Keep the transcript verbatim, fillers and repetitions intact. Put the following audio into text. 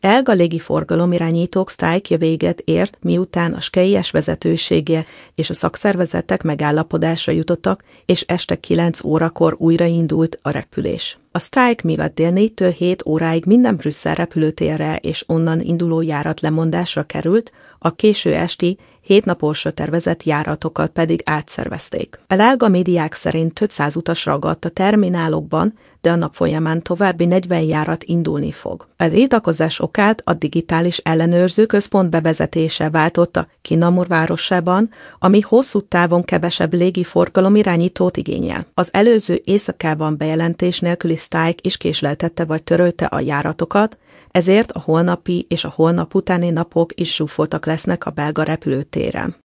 Belga légiforgalomirányítók sztrájkja véget ért, miután a skellyes vezetősége és a szakszervezetek megállapodásra jutottak, és este kilenc órakor újraindult a repülés. A sztrájk miatt dél négytől hét óráig minden Brüsszel repülőtérre és onnan induló járat lemondásra került, a késő esti, hétnaposra tervezett járatokat pedig átszervezték. A belga médiák szerint több száz utas ragadt a terminálokban, de a nap folyamán további negyven járat indulni fog. A tiltakozás okát a digitális ellenőrző központ bevezetése váltotta ki Namur városában, ami hosszú távon kevesebb légiforgalomirányítót igényel. Az előző éjszakában bejelentés nélküli sztrájk is késleltette vagy törölte a járatokat, ezért a holnapi és a holnap utáni napok is zsúfoltak lesznek a belga repülőtéren.